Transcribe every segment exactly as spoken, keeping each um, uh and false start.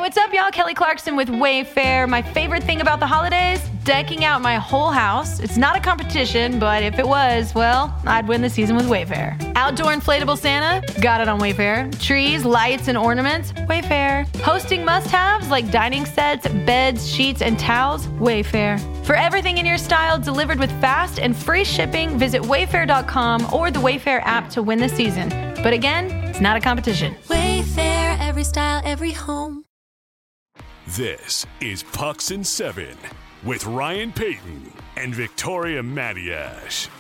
What's up, y'all? Kelly Clarkson with Wayfair. My favorite thing about the holidays? Decking out my whole house. It's not a competition, but if it was, well, I'd win the season with Wayfair. Outdoor inflatable Santa? Got it on Wayfair. Trees, lights, and ornaments? Wayfair. Hosting must-haves like dining sets, beds, sheets, and towels? Wayfair. For everything in your style delivered with fast and free shipping, visit wayfair dot com or the Wayfair app to win the season. But again, it's not a competition. Wayfair, every style, every home. This is Pucks and Seven with Ryan Payton and Victoria Matiash.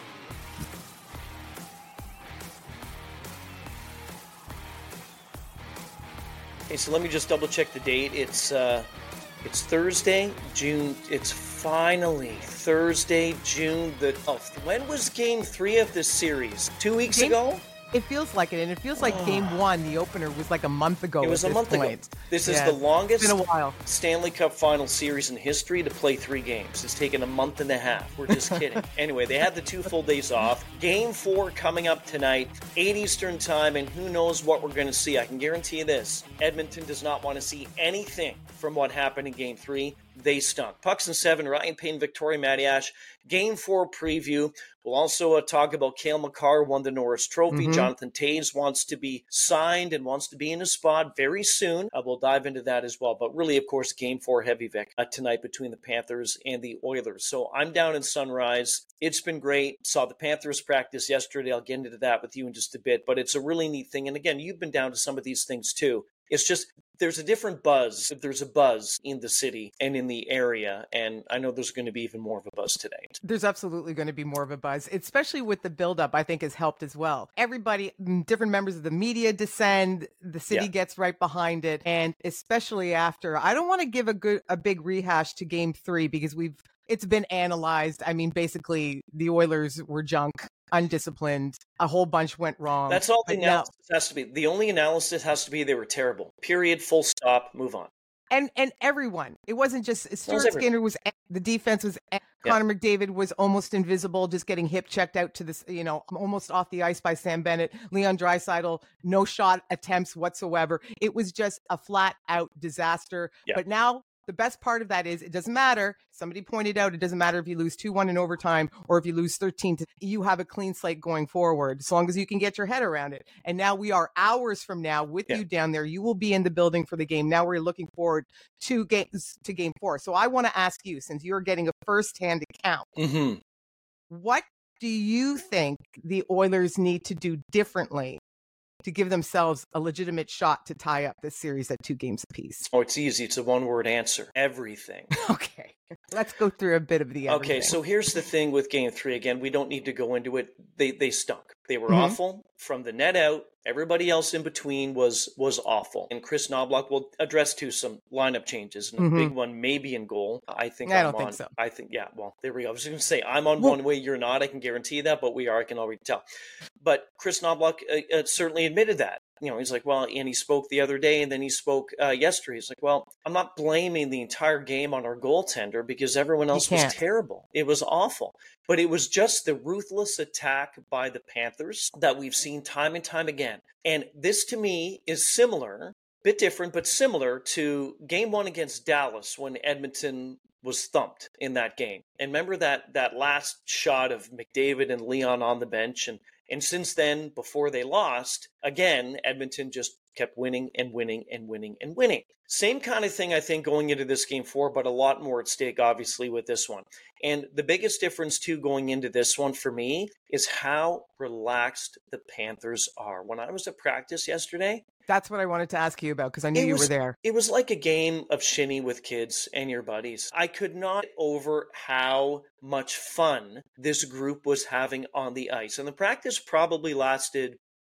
Okay, so let me just double check the date. It's uh, it's Thursday, June. It's finally Thursday, June the twelfth. When was Game Three of this series? Two weeks game- ago. It feels like it, and it feels like Game One, the opener, was like a month ago. It was at a this month point. ago. This yeah, is the longest it's been a while. Stanley Cup Final series in history to play three games. It's taken a month and a half. We're just kidding. Anyway, they had the two full days off. Game four coming up tonight, eight Eastern time, and who knows what we're going to see. I can guarantee you this. Edmonton does not want to see anything from what happened in Game three. They stunk. Pucks and Seven, Ryan Payne, Victoria Matiash. Game four preview. We'll also uh, talk about Cale Makar won the Norris Trophy. Mm-hmm. Jonathan Toews wants to be signed and wants to be in a spot very soon. Uh, we'll dive into that as well. But really, of course, Game four heavy, Vic, uh, tonight between the Panthers and the Oilers. So I'm down in Sunrise. It's been great. Saw the Panthers practice yesterday. I'll get into that with you in just a bit. But it's a really neat thing. And again, you've been down to some of these things too. It's just there's a different buzz. There's a buzz in the city and in the area. And I know there's going to be even more of a buzz today. There's absolutely going to be more of a buzz, especially with the buildup, I think has helped as well. Everybody, different members of the media descend, the city Yeah. gets right behind it. And especially after, I don't want to give a good, a big rehash to Game three because we've, it's been analyzed. I mean, basically the Oilers were junk, undisciplined. A whole bunch went wrong. That's all the But now- analysis has to be. The only analysis has to be they were terrible. Period. Full stop. Move on. And and everyone. It wasn't just Stuart everyone. Skinner was the defense was Connor McDavid was almost invisible, just getting hip checked out to this, you know, almost off the ice by Sam Bennett. Leon Draisaitl, no shot attempts whatsoever. It was just a flat out disaster. Yeah. But now the best part of that is it doesn't matter. Somebody pointed out it doesn't matter if you lose two one in overtime or if you lose thirteen to, you have a clean slate going forward as long as you can get your head around it. And now we are hours from now with Yeah. you down there. You will be in the building for the game. Now we're looking forward to games to game four. So I want to ask you, since you're getting a first-hand account, Mm-hmm. what do you think the Oilers need to do differently to give themselves a legitimate shot to tie up this series at two games apiece? Oh, it's easy. It's a one-word answer. Everything. Okay, let's go through a bit of the everything. Okay, so here's the thing with Game Three. Again, we don't need to go into it. They they stunk. They were Mhm. awful from the net out. Everybody else in between was was awful. And Chris Knobloch will address to some lineup changes. And Mhm. a big one maybe in goal. I think I I'm don't think on. so. I think yeah. Well, there we go. I was going to say I'm on Well- one way. You're not. I can guarantee that. But we are. I can already tell. But Chris Knobloch uh, uh, certainly admitted that. You know, he's like, well, and he spoke the other day, and then he spoke uh, yesterday. He's like, well, I'm not blaming the entire game on our goaltender because everyone else was can't. terrible. It was awful. But it was just the ruthless attack by the Panthers that we've seen time and time again. And this, to me, is similar, bit different, but similar to game one against Dallas when Edmonton was thumped in that game. And remember that that last shot of McDavid and Leon on the bench, and And since then, before they lost, again, Edmonton just kept winning and winning and winning and winning. Same kind of thing, I think, going into this game four, but a lot more at stake, obviously, with this one. And the biggest difference, too, going into this one for me is how relaxed the Panthers are. When I was at practice yesterday, That's what I wanted to ask you about because I knew It you was- were there. it was like a game of shinny with kids and your buddies. I could not get over how much fun this group was having on the ice. And the practice probably lasted,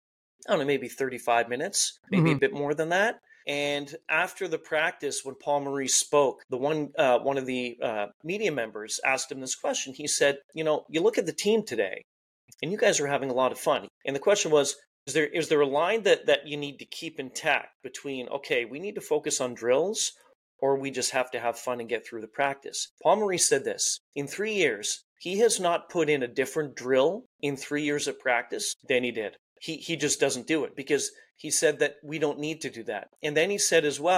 I don't know, maybe thirty-five minutes, maybe a Mhm. bit more than that. And after the practice, when Paul Maurice spoke, the one uh, one of the uh, media members asked him this question. He said, you know, you look at the team today, and you guys are having a lot of fun. And the question was, Is there is there a line that, that you need to keep intact between, okay, we need to focus on drills, or we just have to have fun and get through the practice? Paul Maurice said this, in three years, he has not put in a different drill in three years of practice than he did. He he just doesn't do it because he said that we don't need to do that. And then he said as well,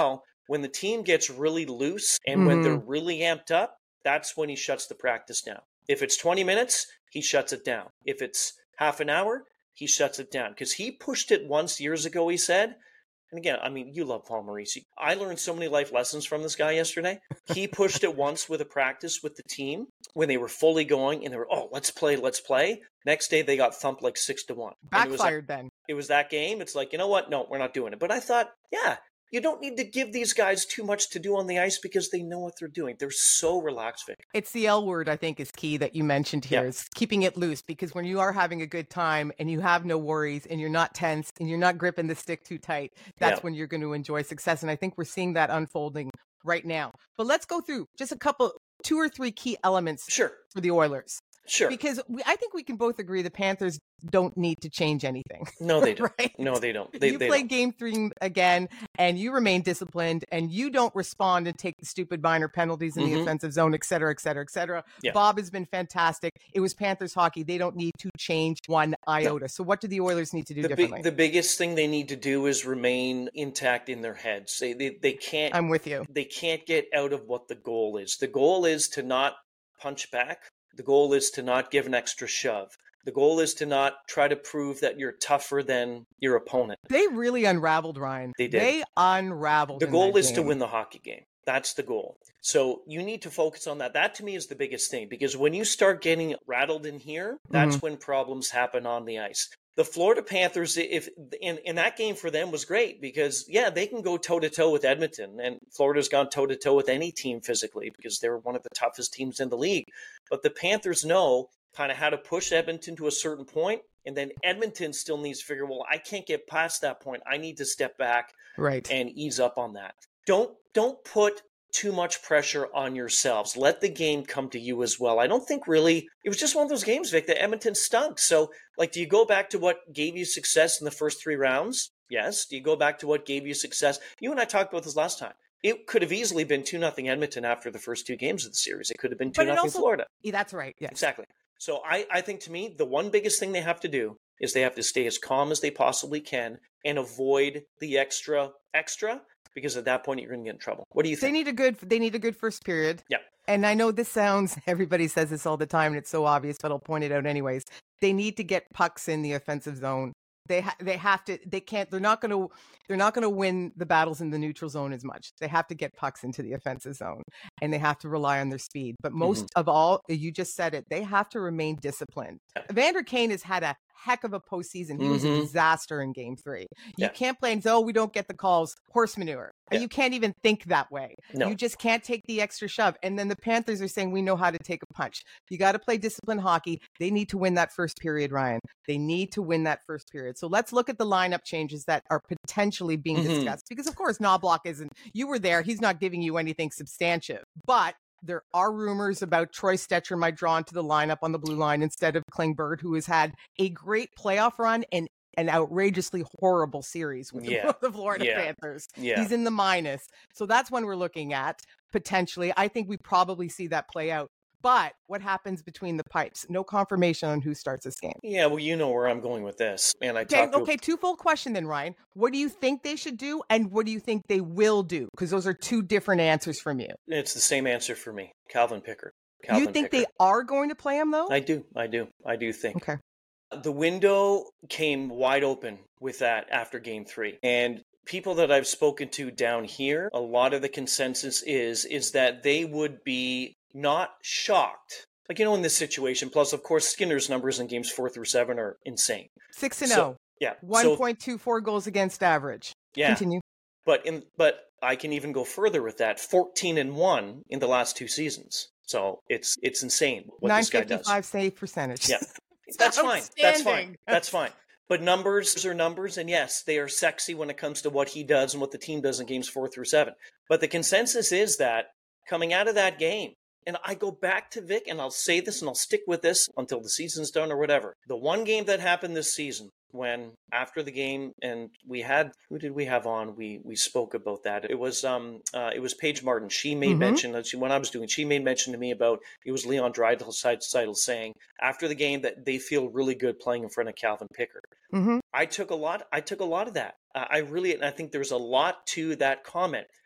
When the team gets really loose and Mhm. when they're really amped up, that's when he shuts the practice down. If it's twenty minutes, he shuts it down. If it's half an hour, he shuts it down. Because he pushed it once years ago, he said. And again, I mean, you love Paul Maurice. I learned so many life lessons from this guy yesterday. He pushed it once with a practice with the team when they were fully going and they were, oh, let's play, let's play. Next day, they got thumped like six to one. And it was Backfired like, then. It was that game. It's like, you know what? No, we're not doing it. But I thought, yeah, you don't need to give these guys too much to do on the ice because they know what they're doing. They're so relaxed, Vic. It's the L word, I think, is key that you mentioned here. Yeah. Is keeping it loose, because when you are having a good time and you have no worries and you're not tense and you're not gripping the stick too tight, that's Yeah. when you're going to enjoy success. And I think we're seeing that unfolding right now. But let's go through just a couple, two or three key elements Sure, for the Oilers. sure. Because we, I think we can both agree the Panthers don't need to change anything. No, they don't. Right? No, they don't. They, you they play don't. game three again and you remain disciplined and you don't respond and take the stupid minor penalties in the Mhm. offensive zone, et cetera, et cetera, et cetera. Yeah. Bob has been fantastic. It was Panthers hockey. They don't need to change one iota. So what do the Oilers need to do The, differently? big, the biggest thing they need to do is remain intact in their heads. They, they, they can't I'm with you. they can't get out of what the goal is. The goal is to not punch back. The goal is to not give an extra shove. The goal is to not try to prove that you're tougher than your opponent. They really unraveled, Ryan. They did. They unraveled. The in goal that is to game. win the hockey game. That's the goal. So you need to focus on that. That to me is the biggest thing, because when you start getting rattled in here, that's when problems happen on the ice. The Florida Panthers, if in, in that game for them was great because, yeah, they can go toe-to-toe with Edmonton, and Florida's gone toe-to-toe with any team physically because they're one of the toughest teams in the league. But the Panthers know kind of how to push Edmonton to a certain point, and then Edmonton still needs to figure, well, I can't get past that point. I need to step back Right. and ease up on that. Don't don't put too much pressure on yourselves. Let the game come to you as well. I don't think really, it was just one of those games, Vic, that Edmonton stunk. So, like, do you go back to what gave you success in the first three rounds? Yes. Do you go back to what gave you success? You and I talked about this last time. It could have easily been two nothing Edmonton after the first two games of the series. It could have been two But it nothing also- Florida. Yeah, that's right. Yes. Exactly. So I, I think to me, the one biggest thing they have to do is they have to stay as calm as they possibly can and avoid the extra extra, because at that point you're going to get in trouble. What do you They think? need a good. They need a good first period. Yeah. And I know this sounds. Everybody says this all the time, and it's so obvious, but I'll point it out anyways. They need to get pucks in the offensive zone. They ha- they have to. They can't. They're not going to. They're not going to win the battles in the neutral zone as much. They have to get pucks into the offensive zone, and they have to rely on their speed. But most of all, you just said it. They have to remain disciplined. Evander Kane has had a heck of a postseason. He was a Mhm. disaster in Game Three. You Yeah. can't play and say, "Oh, we don't get the calls." Horse manure. Yeah. You can't even think that way. No. You just can't take the extra shove. And then the Panthers are saying, we know how to take a punch. You got to play disciplined hockey. They need to win that first period, Ryan. They need to win that first period. So let's look at the lineup changes that are potentially being Mhm. discussed. Because, of course, Knobloch isn't, you were there. He's not giving you anything substantive. But there are rumors about Troy Stetcher might draw into the lineup on the blue line instead of Klingberg, who has had a great playoff run and an outrageously horrible series with Yeah. the Florida Yeah. Panthers. Yeah. He's in the minus. So that's one we're looking at potentially. I think we probably see that play out. But what happens between the pipes? No confirmation on who starts this game. Yeah, well, you know where I'm going with this. And I Okay, talked to okay, twofold question then, Ryan. What do you think they should do and what do you think they will do? Because those are two different answers from you. it's the same answer for me. Calvin Pickard. Calvin you think Pickard. they are going to play him though? I do. I do. I do think. Okay. The window came wide open with that after game three. And people that I've spoken to down here, a lot of the consensus is is that they would be not shocked. Like, you know, in this situation, plus, of course, Skinner's numbers in games four through seven are insane. Six and So, oh. yeah. One so, point two four goals against average. yeah. Continue. But in but I can even go further with that. fourteen and one in the last two seasons. So it's it's insane what Nine this guy fifty does. five save percentage. Yeah. That's fine. That's fine. outstanding. That's fine. But numbers are numbers, and yes, they are sexy when it comes to what he does and what the team does in games four through seven. But the consensus is that coming out of that game, and I go back to Vic, and I'll say this and I'll stick with this until the season's done or whatever. The one game that happened this season, when after the game, and we had, who did we have on? We we spoke about that. It was um uh, it was Paige Martin. She made Mhm. mention that she, when I was doing, she made mention to me about it was Leon Draisaitl saying after the game that they feel really good playing in front of Calvin Pickard. Mm-hmm. I took a lot. I took a lot of that. Uh, I really, and I think there's a lot to that comment.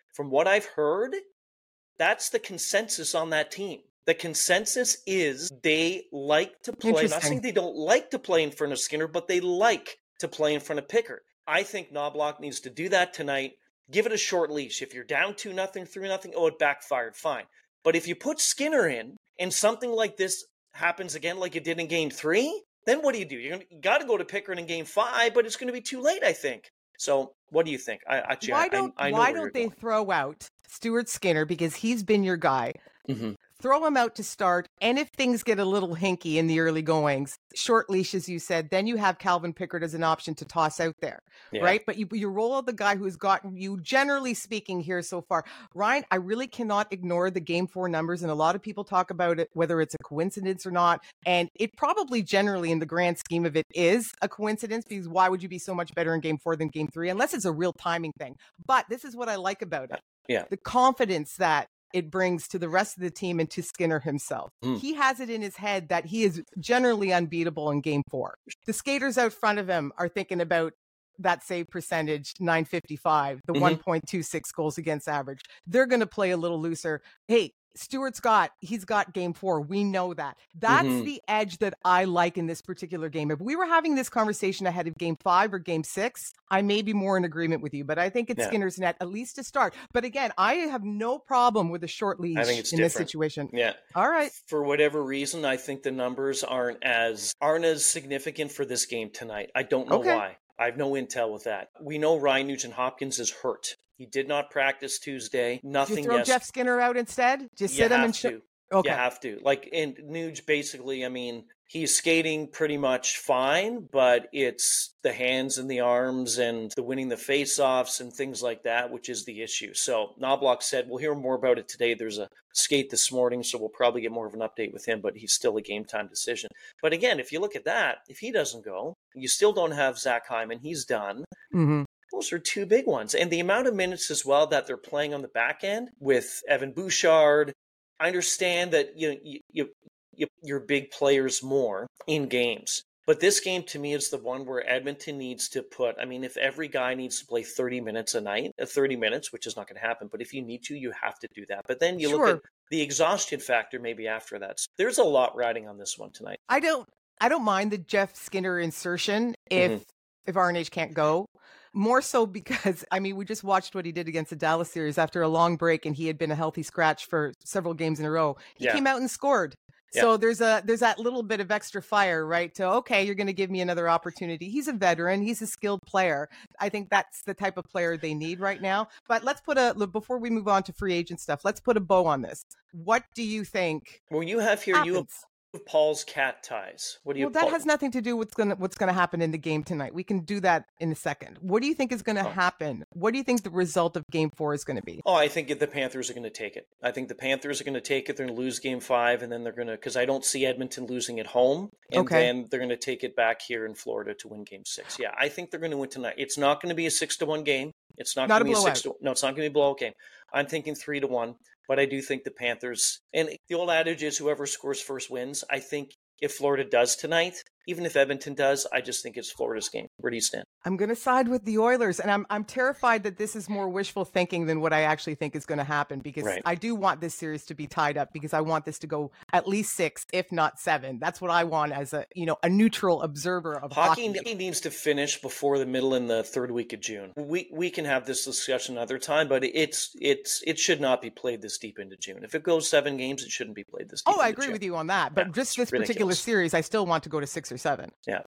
From what I've heard, that's the consensus on that team. The consensus is they like to play. Not saying they don't like to play in front of Skinner, but they like to play in front of Pickard. I think Knoblauch needs to do that tonight. Give it a short leash. If you're down two nothing, three nothing, oh, it backfired, fine. But if you put Skinner in and something like this happens again like it did in game three, then what do you do? You're gonna, you got to go to Pickard in game five, but it's going to be too late, I think. So what do you think? I, actually, why don't, I, I know why don't they going. throw out Stuart Skinner, because he's been your guy? Mm-hmm. Throw him out to start, and if things get a little hinky in the early goings, short leash, as you said, then you have Calvin Pickard as an option to toss out there, yeah. right? But you, you roll out the guy who's gotten you, generally speaking, here so far. Ryan, I really cannot ignore the game four numbers, and a lot of people talk about it, whether it's a coincidence or not, and it probably generally, in the grand scheme of it, is a coincidence, because why would you be so much better in game four than game three, unless it's a real timing thing? But this is what I like about it. Yeah. The confidence that it brings to the rest of the team and to Skinner himself. Mm. He has it in his head that he is generally unbeatable in game four. The skaters out front of him are thinking about that save percentage, nine fifty-five, the mm-hmm. one point two six goals against average. They're going to play a little looser. Hey, Stuart's got, he's got game four. We know that. That's mm-hmm. the edge that I like in this particular game. If we were having this conversation ahead of game five or game six, I may be more in agreement with you, but I think it's yeah. Skinner's net, at least to start. But again, I have no problem with a short leash in different. this situation. Yeah. All right. For whatever reason, I think the numbers aren't as, aren't as significant for this game tonight. I don't know okay. why. I have no intel with that. We know Ryan Nugent-Hopkins is hurt. He did not practice Tuesday. Nothing. Did you throw yes- Jeff Skinner out instead? Just you sit him have and sh- to. Okay. You have to. Like, and Nuge basically, I mean, he's skating pretty much fine, but it's the hands and the arms and the winning the face-offs and things like that, which is the issue. So Knoblauch said, we'll hear more about it today. There's a skate this morning, so we'll probably get more of an update with him, but he's still a game-time decision. But again, if you look at that, if he doesn't go, you still don't have Zach Hyman. He's done. Mm-hmm. Those are two big ones. And the amount of minutes as well that they're playing on the back end with Evan Bouchard, I understand that you, you, you, you, you're big players more in games. But this game, to me, is the one where Edmonton needs to put, I mean, if every guy needs to play thirty minutes a night, uh, thirty minutes, which is not going to happen, but if you need to, you have to do that. But then you sure. look at the exhaustion factor maybe after that. So there's a lot riding on this one tonight. I don't, I don't mind the Jeff Skinner insertion if, mm-hmm. if R N H can't go. More so because, I mean, we just watched what he did against the Dallas series after a long break, and he had been a healthy scratch for several games in a row. He yeah. came out and scored. Yeah. So there's a there's that little bit of extra fire, right? To, okay, you're going to give me another opportunity. He's a veteran. He's a skilled player. I think that's the type of player they need right now. But let's put a, before we move on to free agent stuff, let's put a bow on this. What do you think? Well, you have here, happens? you have Paul's cat ties. What do you? Well, that Paul? has nothing to do with what's gonna what's gonna happen in the game tonight. We can do that in a second. What do you think is going to oh. happen? What do you think the result of Game Four is going to be? Oh, I think the Panthers are going to take it. I think the Panthers are going to take it. They're going to lose Game Five, and then they're going to, because I don't see Edmonton losing at home, and okay. then they're going to take it back here in Florida to win Game Six. Yeah, I think they're going to win tonight. It's not going to be a six to one game. It's not, not going to be a blowout. six to no. It's not going to be a blowout game. I'm thinking three to one, but I do think the Panthers. And the old adage is whoever scores first wins. I think if Florida does tonight, even if Edmonton does, I just think it's Florida's game. Where do you stand? I'm going to side with the Oilers, and I'm I'm terrified that this is more wishful thinking than what I actually think is going to happen, because right. I do want this series to be tied up, because I want this to go at least six, if not seven. That's what I want as a you know a neutral observer of hockey. Hockey needs to finish before the middle and the third week of June. We we can have this discussion another time, but it's it's it should not be played this deep into June. If it goes seven games, it shouldn't be played this deep. Oh, I into agree June. with you on that. But yeah, just this ridiculous. particular series, I still want to go to six or seven. Yeah.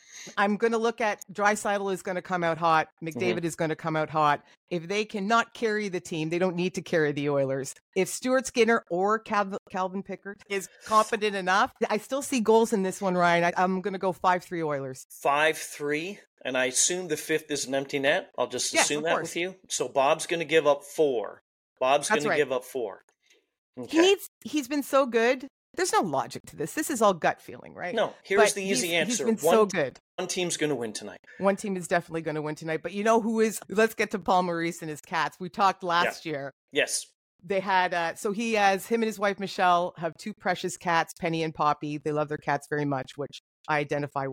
I'm going to look at Draisaitl is going to come out hot. McDavid mm-hmm. is going to come out hot. If they cannot carry the team, they don't need to carry the Oilers. If Stuart Skinner or Cal- Calvin Pickard is competent enough, I still see goals in this one, Ryan. I, I'm going to go five three Oilers. five three, and I assume the fifth is an empty net. I'll just yes, assume that course. with you. So Bob's going to give up four. Bob's going right. to give up four. Okay. He needs, he's been so good. There's no logic to this. This is all gut feeling, right? No, here's but the easy he's, answer. He's been one, so good. One team's going to win tonight. One team is definitely going to win tonight. But you know who is? Let's get to Paul Maurice and his cats. We talked last yeah. year. Yes. They had, uh, so he has, him and his wife, Michelle, have two precious cats, Penny and Poppy. They love their cats very much, which I identify with.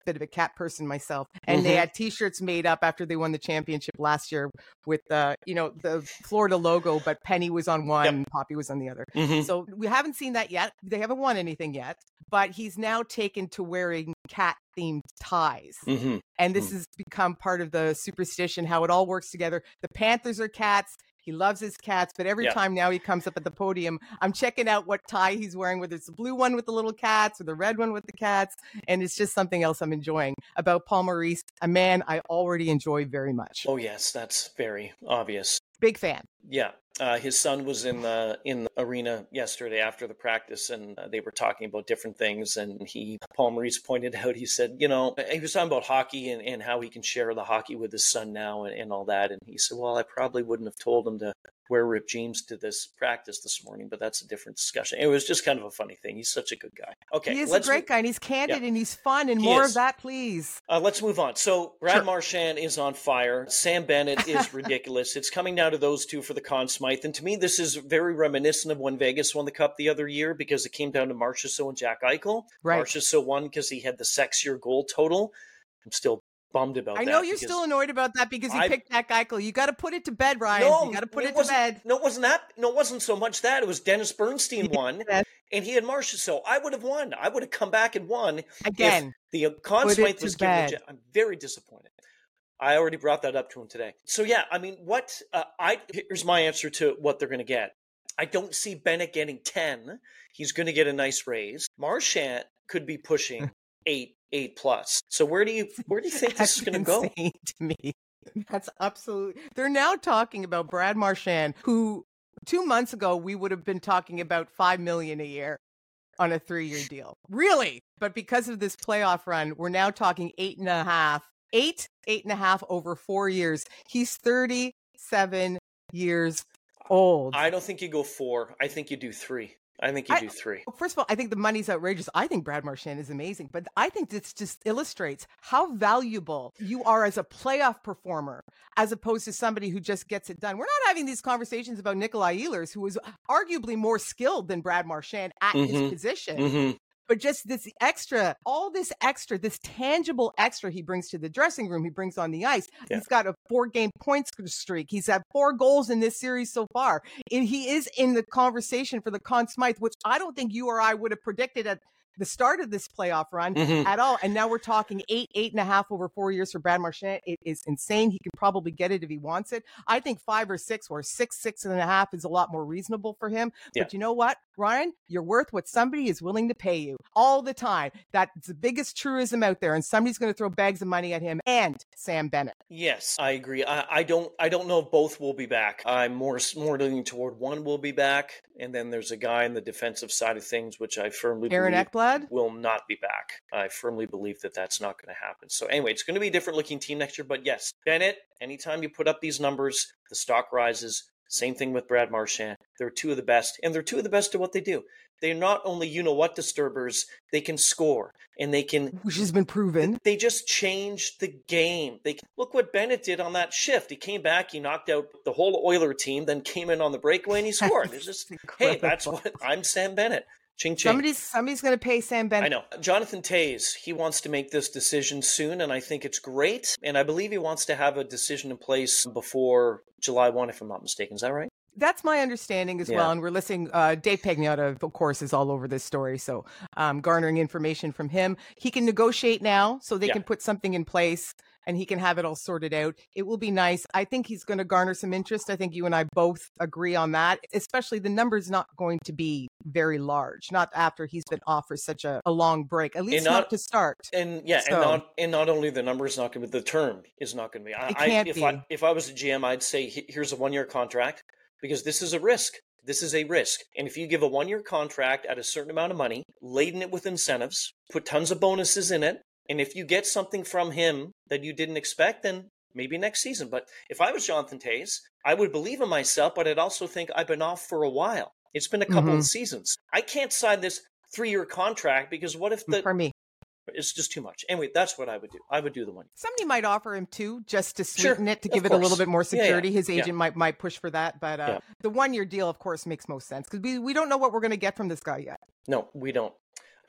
bit of a cat person myself, and mm-hmm. they had T-shirts made up after they won the championship last year with the, you know, the Florida logo, but Penny was on one, yep. Poppy was on the other. Mm-hmm. So we haven't seen that yet. They haven't won anything yet, but he's now taken to wearing cat-themed ties, mm-hmm. and this mm-hmm. has become part of the superstition, how it all works together. The Panthers are cats. He loves his cats, but every yeah. time now he comes up at the podium, I'm checking out what tie he's wearing, whether it's the blue one with the little cats or the red one with the cats. And it's just something else I'm enjoying about Paul Maurice, a man I already enjoy very much. Oh, yes, that's very obvious. Big fan. Yeah. Uh, his son was in the in the arena yesterday after the practice, and uh, they were talking about different things. And he, Paul Maurice, pointed out, he said, you know, he was talking about hockey and, and how he can share the hockey with his son now and, and all that. And he said, well, I probably wouldn't have told him to wear ripped jeans to this practice this morning, but that's a different discussion. It was just kind of a funny thing. He's such a good guy. Okay, he is a great guy, and he's candid, yeah. and he's fun, and he more is. of that, please. Uh, let's move on. So Brad sure. Marchand is on fire. Sam Bennett is ridiculous. It's coming down to those two for the Conn Smythe, and to me, this is very reminiscent of when Vegas won the Cup the other year, because it came down to Marchessault and Jack Eichel. Right. Marchessault won because he had the sexier goal total. I'm still bummed about I that. I know you're still annoyed about that because you I, picked Jack Eichel. You got to put it to bed, Ryan. No, you got to put it, it to bed. No, it wasn't that. No, it wasn't so much that. It was Dennis Bernstein won, yes. and he had Marchessault. I would have won. I would have come back and won. Again, if the Conn Smythe was given. I'm very disappointed. I already brought that up to him today. So yeah, I mean, what uh, I here's my answer to what they're going to get. I don't see Bennett getting ten. He's going to get a nice raise. Marchand could be pushing eight, eight plus. So where do you where do you think this is going to go? To me, that's absolutely. They're now talking about Brad Marchand, who two months ago we would have been talking about five million a year on a three-year deal. Really, but because of this playoff run, we're now talking eight and a half. Eight, eight and a half over four years. He's thirty-seven years old. I don't think you go four. I think you do three. I think you I, do three. First of all, I think the money's outrageous. I think Brad Marchand is amazing, but I think this just illustrates how valuable you are as a playoff performer, as opposed to somebody who just gets it done. We're not having these conversations about Nikolai Ehlers, who is arguably more skilled than Brad Marchand at mm-hmm. his position. Mm-hmm. But just this extra, all this extra, this tangible extra he brings to the dressing room, he brings on the ice. Yeah. He's got a four-game points streak. He's had four goals in this series so far. And he is in the conversation for the Conn Smythe, which I don't think you or I would have predicted at the start of this playoff run mm-hmm. at all. And now we're talking eight, eight and a half over four years for Brad Marchand. It is insane. He can probably get it if he wants it. I think five or six or six, six and a half is a lot more reasonable for him. Yeah. But you know what, Ryan, you're worth what somebody is willing to pay you all the time. That's the biggest truism out there. And somebody's going to throw bags of money at him and Sam Bennett. Yes, I agree. I, I don't, I don't know if both will be back. I'm more, more leaning toward one will be back. And then there's a guy in the defensive side of things, which I firmly Aaron believe Ekblad will not be back. I firmly believe that that's not going to happen. So anyway, it's going to be a different looking team next year. But yes, Bennett, anytime you put up these numbers, the stock rises. Same thing with Brad Marchand. They're two of the best, and they're two of the best at what they do. They're not only you-know-what disturbers, they can score, and they can... Which has been proven. They just changed the game. They Look what Bennett did on that shift. He came back, he knocked out the whole Oiler team, then came in on the breakaway, and he scored. It's just, hey, that's what... I'm Sam Bennett. Ching, ching. Somebody's, somebody's going to pay Sam Bennett. I know. Jonathan Toews, he wants to make this decision soon, and I think it's great. And I believe he wants to have a decision in place before July first, if I'm not mistaken. Is that right? That's my understanding as yeah. well. And we're listening. Uh, Dave Pagnotta, of course, is all over this story. So um, garnering information from him. He can negotiate now, so they yeah. can put something in place and he can have it all sorted out. It will be nice. I think he's going to garner some interest. I think you and I both agree on that, especially the number's not going to be very large, not after he's been off for such a, a long break, at least not, not to start. And yeah, so, and, not, and not only the number is not going to be, the term is not going to be. I, it can't I, if be. I, if I was a G M, I'd say, here's a one-year contract. Because this is a risk. This is a risk. And if you give a one-year contract at a certain amount of money, laden it with incentives, put tons of bonuses in it, and if you get something from him that you didn't expect, then maybe next season. But if I was Jonathan Toews, I would believe in myself, but I'd also think I've been off for a while. It's been a couple mm-hmm. of seasons. I can't sign this three-year contract because what if the... For me. It's just too much. Anyway, that's what I would do. I would do the one. Somebody might offer him two just to sweeten sure, it, to give it a little bit more security. Yeah, yeah. His agent yeah. might might push for that. But uh, yeah. the one-year deal, of course, makes most sense because we, we don't know what we're going to get from this guy yet. No, we don't.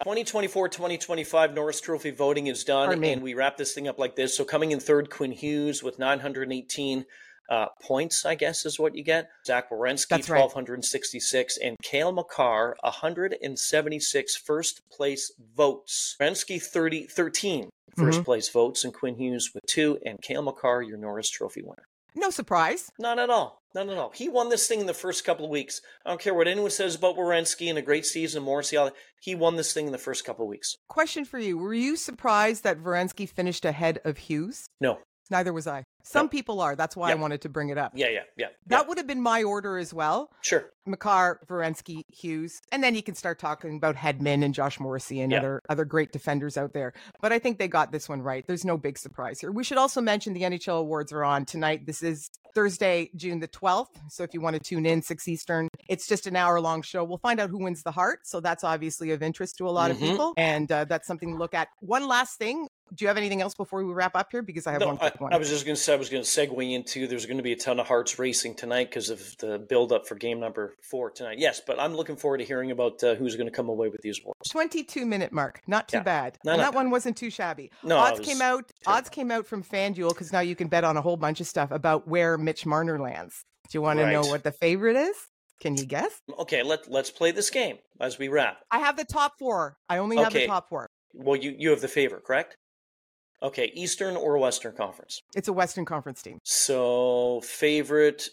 twenty twenty-four twenty twenty-five Norris Trophy voting is done, and we wrap this thing up like this. So coming in third, Quinn Hughes with nine hundred eighteen uh, points, I guess is what you get. Zach Werenski, twelve sixty-six, right. And Cale Makar, one hundred seventy-six first place votes. Werenski, thirty, thirteen first mm-hmm. place votes, and Quinn Hughes with two, and Cale Makar, your Norris Trophy winner. No surprise. Not at all. Not at all. He won this thing in the first couple of weeks. I don't care what anyone says about Werenski and a great season, Morrissey. He won this thing in the first couple of weeks. Question for you. Were you surprised that Werenski finished ahead of Hughes? No. Neither was I. Some no. people are. That's why yeah. I wanted to bring it up. Yeah, yeah, yeah. That yeah. would have been my order as well. Sure. Makar, Werenski, Hughes. And then you can start talking about Hedman and Josh Morrissey and yeah. other, other great defenders out there. But I think they got this one right. There's no big surprise here. We should also mention the N H L awards are on tonight. This is Thursday, June the twelfth. So if you want to tune in, six Eastern, it's just an hour long show. We'll find out who wins the Hart. So that's obviously of interest to a lot mm-hmm. of people. And uh, that's something to look at. One last thing. Do you have anything else before we wrap up here? Because I have no, one quick I, one. I was just going to say, I was going to segue into there's going to be a ton of Hearts racing tonight because of the build-up for game number four tonight. Yes, but I'm looking forward to hearing about uh, who's going to come away with these awards. twenty-two minute mark. Not too yeah. bad. No, and no. that one wasn't too shabby. No, odds came out. Terrible. Odds came out from FanDuel because now you can bet on a whole bunch of stuff about where Mitch Marner lands. Do you want right. to know what the favorite is? Can you guess? Okay, let, let's play this game as we wrap. I have the top four. I only have okay. the top four. Well, you, you have the favorite, correct? Okay, Eastern or Western Conference? It's a Western Conference team. So, favorite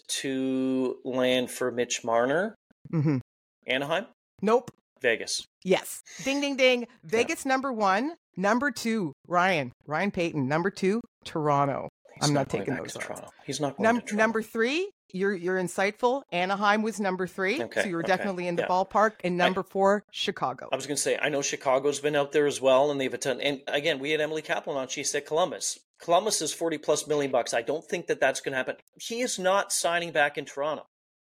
to land for Mitch Marner? Mm-hmm. Anaheim? Nope. Vegas. Yes. Ding, ding, ding. Vegas, yeah. number one. Number two, Ryan. Ryan Payton. Number two, Toronto. He's I'm not, not taking those. Toronto. He's not going Num- to Toronto. Number three, you're you're insightful. Anaheim was number three, okay, so you were okay. definitely in the yeah. ballpark. And number I, four, Chicago. I was going to say, I know Chicago's been out there as well, and they've a ton. And again, we had Emily Kaplan on. She said Columbus. Columbus is forty plus million bucks. I don't think that that's going to happen. He is not signing back in Toronto.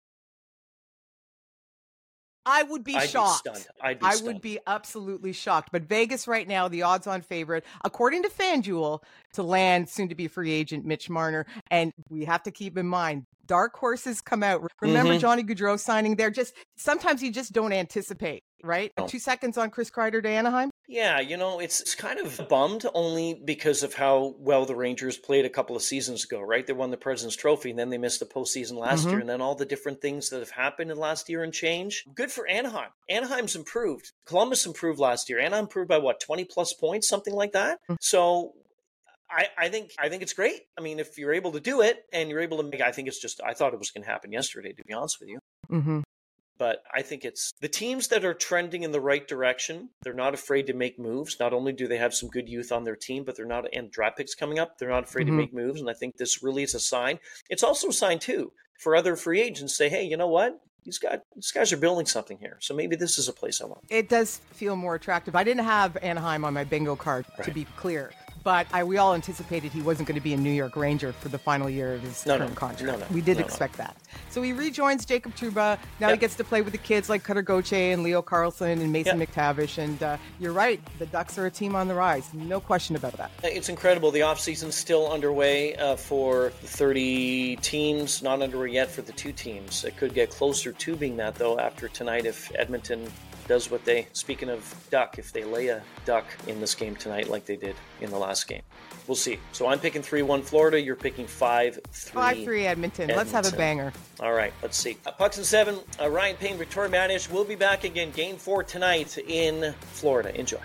I would be I'd shocked. Be stunned. I'd be I stunned. would be absolutely shocked. But Vegas right now, the odds-on favorite, according to FanDuel, to land soon-to-be free agent Mitch Marner. And we have to keep in mind, dark horses come out. Remember mm-hmm. Johnny Gaudreau signing there? Just sometimes you just don't anticipate, right? Oh. Two seconds on Chris Kreider to Anaheim. Yeah, you know, it's, it's kind of bummed only because of how well the Rangers played a couple of seasons ago, right? They won the President's Trophy, and then they missed the postseason last mm-hmm. year, and then all the different things that have happened in the last year and change. Good for Anaheim. Anaheim's improved. Columbus improved last year. Anaheim improved by, what, twenty plus points, something like that? Mm-hmm. So I, I think I think it's great. I mean, if you're able to do it, and you're able to make, I think it's just, I thought it was going to happen yesterday, to be honest with you. Mm-hmm. But I think it's the teams that are trending in the right direction. They're not afraid to make moves. Not only do they have some good youth on their team, but they're not, and draft picks coming up, they're not afraid mm-hmm. to make moves. And I think this really is a sign. It's also a sign, too, for other free agents to say, hey, you know what? These guys, these guys are building something here. So maybe this is a place I want. It does feel more attractive. I didn't have Anaheim on my bingo card, right. to be clear. But I, we all anticipated he wasn't going to be a New York Ranger for the final year of his no, current no, contract. No, no, we did no, expect no. that. So he rejoins Jacob Trouba. Now yep. he gets to play with the kids like Cutter Gauthier and Leo Carlson and Mason yep. McTavish. And uh, you're right. The Ducks are a team on the rise. No question about that. It's incredible. The offseason's still underway uh, for the thirty teams. Not underway yet for the two teams. It could get closer to being that, though, after tonight if Edmonton does what they, speaking of duck, if they lay a duck in this game tonight like they did in the last game. We'll see. So I'm picking three one Florida. You're picking five three five three Edmonton. Edmonton. Let's have a banger. All right, let's see. Uh, Pucks and seven, uh, Ryan Payne, Victoria Madish will be back again. Game four tonight in Florida. Enjoy.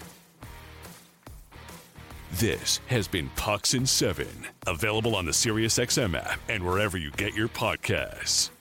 This has been Pucks and seven. Available on the SiriusXM app and wherever you get your podcasts.